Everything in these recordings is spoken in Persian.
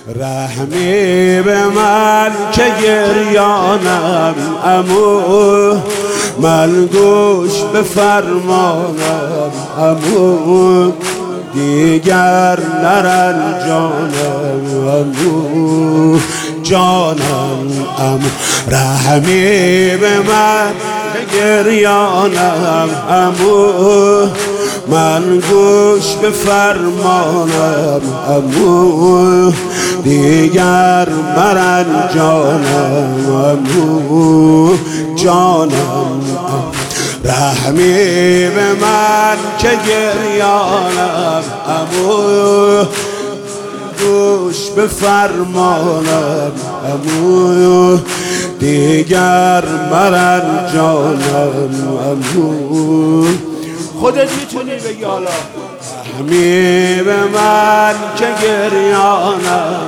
رحمی به من که گریانم عمو، من گوش به فرمانم عمو، دیگر نرنجانم عمو جانم عمو. رحمی به من که گریانم عمو، من گوش به فرمانم عمو، دیگر مرنجانم عمو جانم عمو. رحمی به من که گریانم عمو، گوش به فرمانم عمو، دیگر مرنجانم عمو. خودت میتونی بگی حالا. رحمی به من که گریانم،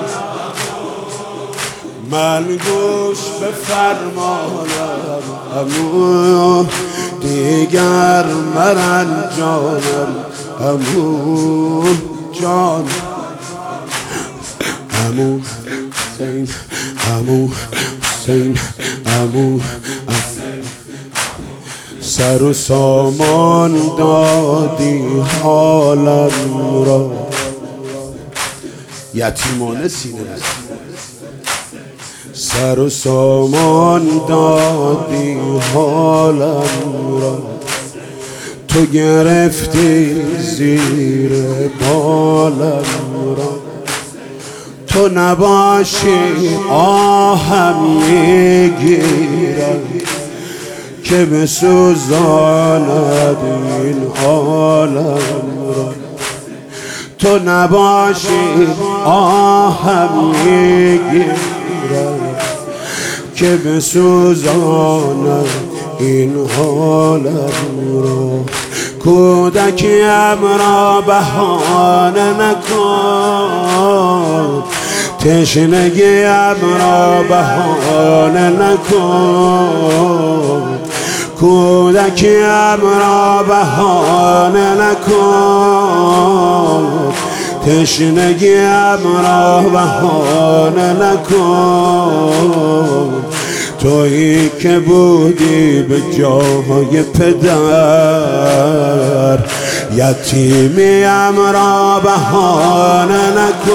من گوش به فرمانم عمو، دیگر مرنجانم عمو جان عمو حسین عمو حسین عمو. سر و سامان دادی حالم را، یتیمانه سینه بزن. سر و سامان دادی حالم را، تو گرفتی زیر بالم را. تو نباشی آهم میگیرم که بسوزاند این عالم را. تو نباشی آهم میگیرم که بسوزاند این عالم را. کودکیم را بهانه نکن، تشنگیم را بهانه نکن، کودکیم را بهانه نکن، تشنگیم را بهانه نکن. تویی که بودی به جای پدر، یتیمیم را بهانه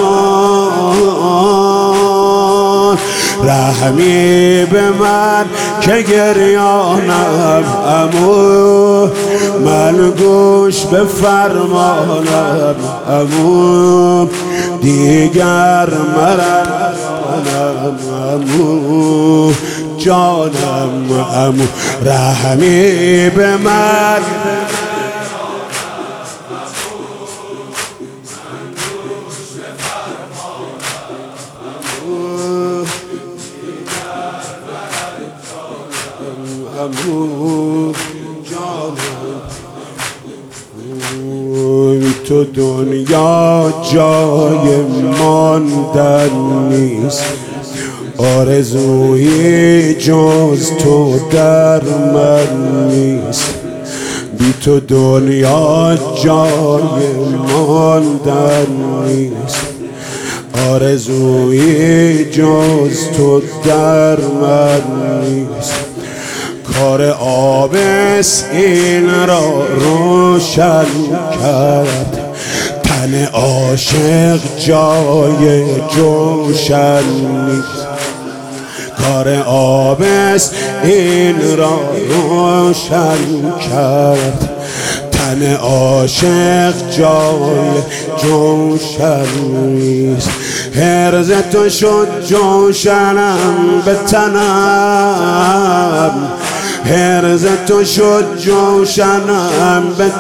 نکن. رحمی به من که گریانم عمو، من گوش به فرمانم عمو، دیگر مرنجانم عمو جانم عمو. رحمی به من عمو جانم. تو دنیا جای ماندن نیست، آرزویی جز تو در من نیست. بی تو دنیا جای ماندن نیست، آرزویی جز تو در من نیست. کار آبس این را روشن کرد، تن عاشق جای جوشن نیست. کار آبس این را روشن کرد، تن عاشق جای جوشن نیست. حرز تو شد جوشنم به تنم، حرز تو شد جوشنم به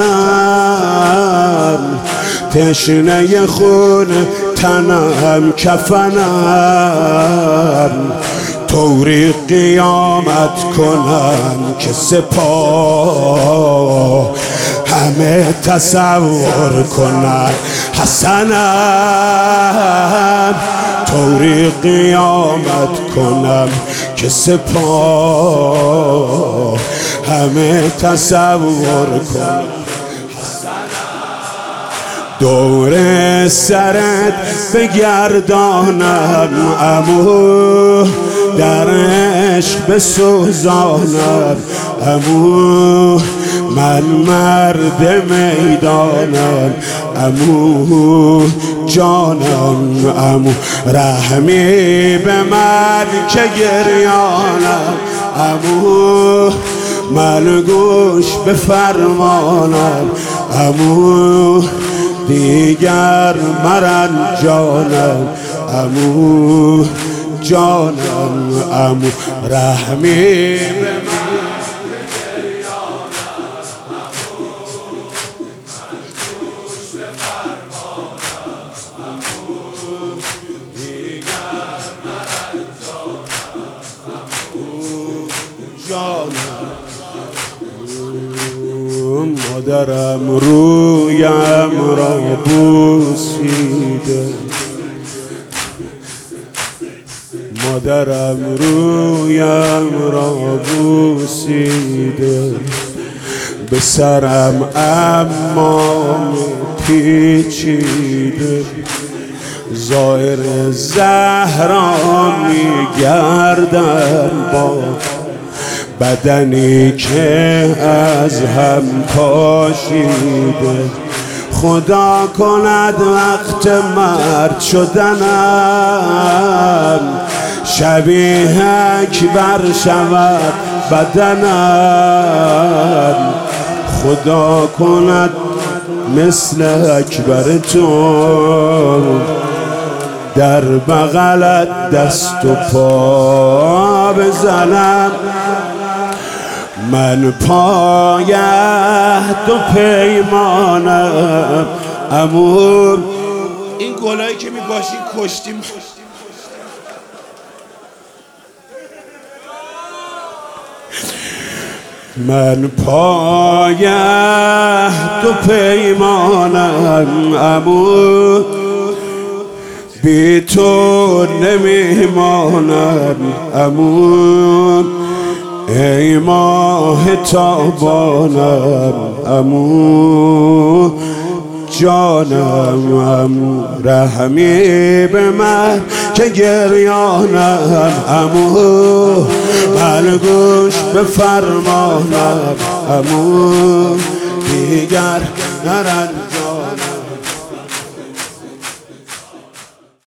تنم، تشنه خون تنم کفنم. طوری قیامت کنم که سپاه همه تصور کنن حسنم. طوری قیامت کنم که سپاه همه تصور کنن دور سرت بگردانم عمو، در عشق بسوزانم عمو، من مرد میدانم عمو جانم عمو، رحمی به من که گریانم عمو، من گوش به فرمانم عمو، دیگر مرنجانم عمو جانم عمو، رحمی به من مادرم رویم را بوسیده، مادرم رویم را بوسیده، به سرم امام پیچیده، ظاهر زهرا میگردم با بدنی که از هم پاشیده، خدا کند وقت مرد شدنم شبیه اکبر شود بدنم، خدا کند مثل اکبر تو در بغلت دست و پا بزنم، من پایت و پیمانم عمو. این گلایی که میباشین کشتیم، من پایت و پیمانم عمو، بی تو نمیمانم عمو، ای ماه تابانم عمو جانم عمو، رحمی به من که گریانم عمو، من گوش به فرمانم عمو، دیگر نرنجانم